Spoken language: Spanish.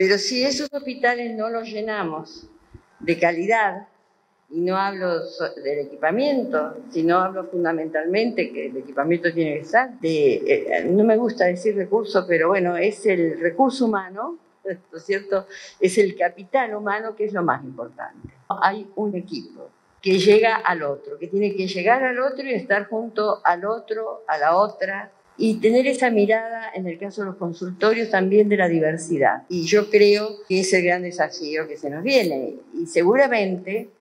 Pero si esos hospitales no los llenamos de calidad, y no hablo del equipamiento, sino hablo fundamentalmente que el equipamiento tiene que estar, no me gusta decir recurso, pero bueno, es el recurso humano, ¿no es cierto? Es el capital humano que es lo más importante. Hay un equipo que llega al otro, que tiene que llegar al otro y estar junto al otro, a la otra, y tener esa mirada, en el caso de los consultorios, también de la diversidad. Y yo creo que es el gran desafío que se nos viene. Y seguramente